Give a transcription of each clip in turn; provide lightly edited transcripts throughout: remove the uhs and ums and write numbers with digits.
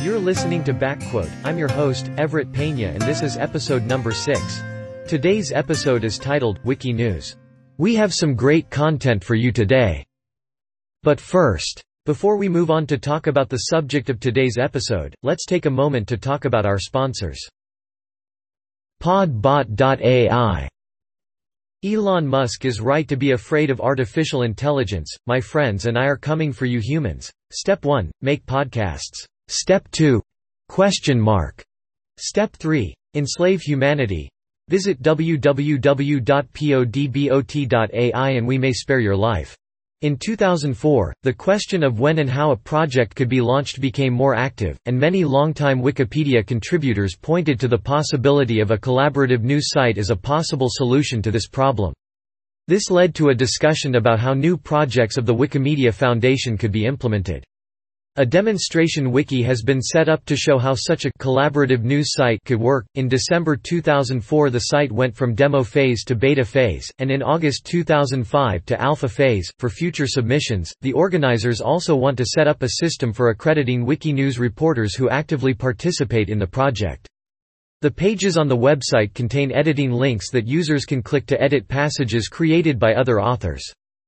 You're listening to Backquote. I'm your host, Everett Pena, and this is episode number 6. Today's episode is titled, Wiki News. We have some great content for you today. But first, before we move on to talk about the subject of today's episode, let's take a moment to talk about our sponsors. Podbot.ai. Elon Musk is right to be afraid of artificial intelligence. My friends and I are coming for you humans. Step 1, make podcasts. Step 2, ? Step 3, enslave humanity. Visit www.podbot.ai and we may spare your life. In 2004, the question of when and how a project could be launched became more active, and many longtime Wikipedia contributors pointed to the possibility of a collaborative news site as a possible solution to this problem. This led to a discussion about how new projects of the Wikimedia Foundation could be implemented. A demonstration wiki has been set up to show how such a collaborative news site could work. In December 2004, the site went from demo phase to beta phase, and in August 2005 to alpha phase. For future submissions, the organizers also want to set up a system for accrediting Wikinews reporters who actively participate in the project. The pages on the website contain editing links that users can click to edit passages created by other authors.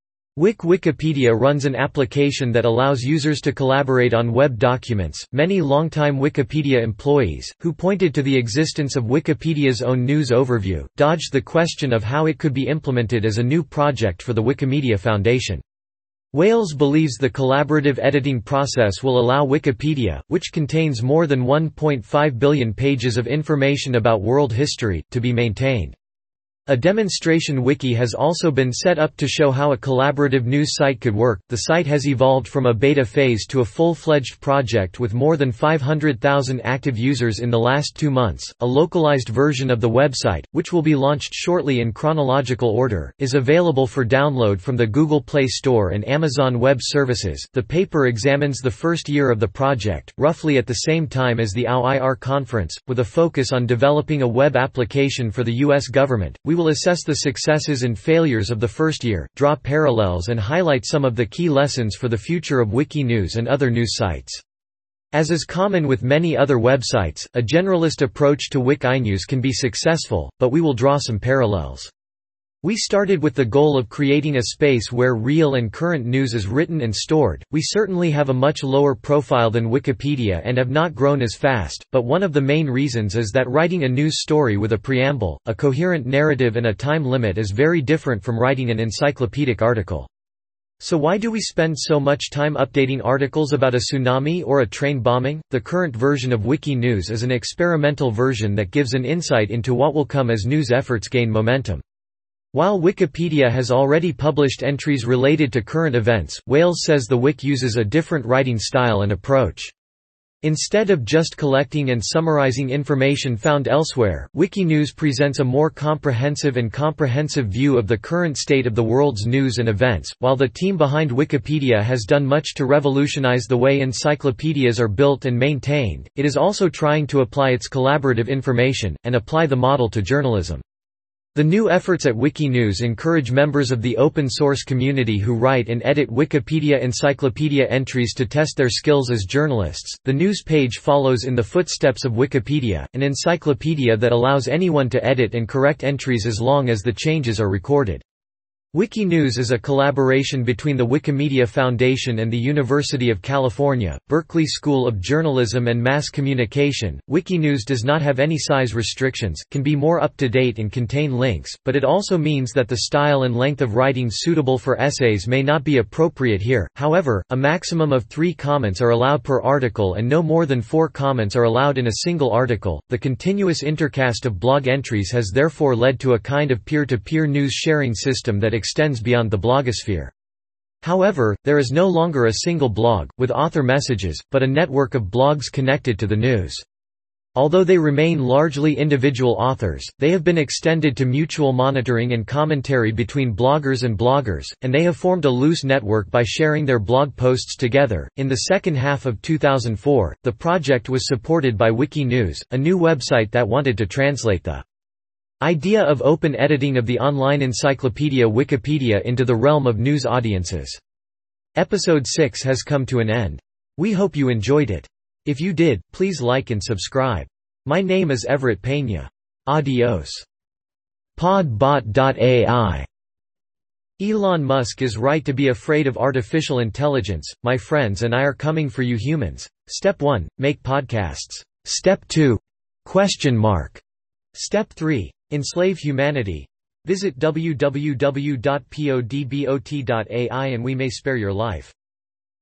Wikipedia runs an application that allows users to collaborate on web documents. Many longtime Wikipedia employees, who pointed to the existence of Wikipedia's own news overview, dodged the question of how it could be implemented as a new project for the Wikimedia Foundation. Wales believes the collaborative editing process will allow Wikipedia, which contains more than 1.5 billion pages of information about world history, to be maintained. A demonstration wiki has also been set up to show how a collaborative news site could work. The site has evolved from a beta phase to a full-fledged project with more than 500,000 active users in the last 2 months. A localized version of the website, which will be launched shortly in chronological order, is available for download from the Google Play Store and Amazon Web Services. The paper examines the first year of the project, roughly at the same time as the OIR conference, with a focus on developing a web application for the U.S. government. We will assess the successes and failures of the first year, draw parallels and highlight some of the key lessons for the future of Wiki News and other news sites. As is common with many other websites, a generalist approach to Wikinews can be successful, but we will draw some parallels. We started with the goal of creating a space where real and current news is written and stored. We certainly have a much lower profile than Wikipedia and have not grown as fast, but one of the main reasons is that writing a news story with a preamble, a coherent narrative and a time limit is very different from writing an encyclopedic article. So why do we spend so much time updating articles about a tsunami or a train bombing? The current version of Wiki News is an experimental version that gives an insight into what will come as news efforts gain momentum. While Wikipedia has already published entries related to current events, Wales says the Wik uses a different writing style and approach. Instead of just collecting and summarizing information found elsewhere, Wikinews presents a more comprehensive view of the current state of the world's news and events. While the team behind Wikipedia has done much to revolutionize the way encyclopedias are built and maintained, it is also trying to apply its collaborative information and apply the model to journalism. The new efforts at Wikinews encourage members of the open-source community who write and edit Wikipedia encyclopedia entries to test their skills as journalists. The news page follows in the footsteps of Wikipedia, an encyclopedia that allows anyone to edit and correct entries as long as the changes are recorded. Wikinews is a collaboration between the Wikimedia Foundation and the University of California, Berkeley School of Journalism and Mass Communication. Wikinews does not have any size restrictions, can be more up-to-date and contain links, but it also means that the style and length of writing suitable for essays may not be appropriate here. However, a maximum of 3 comments are allowed per article and no more than 4 comments are allowed in a single article. The continuous intercast of blog entries has therefore led to a kind of peer-to-peer news sharing system that extends beyond the blogosphere. However, there is no longer a single blog, with author messages, but a network of blogs connected to the news. Although they remain largely individual authors, they have been extended to mutual monitoring and commentary between bloggers and bloggers, and they have formed a loose network by sharing their blog posts together. In the second half of 2004, the project was supported by Wiki News, a new website that wanted to translate the idea of open editing of the online encyclopedia Wikipedia into the realm of news audiences. Episode 6 has come to an end. We hope you enjoyed it. If you did, please like and subscribe. My name is Everett Pena. Adios. Podbot.ai. Elon Musk is right to be afraid of artificial intelligence. My friends and I are coming for you humans. Step 1: make podcasts. Step 2? Step 3: enslave humanity. Visit www.podbot.ai and we may spare your life.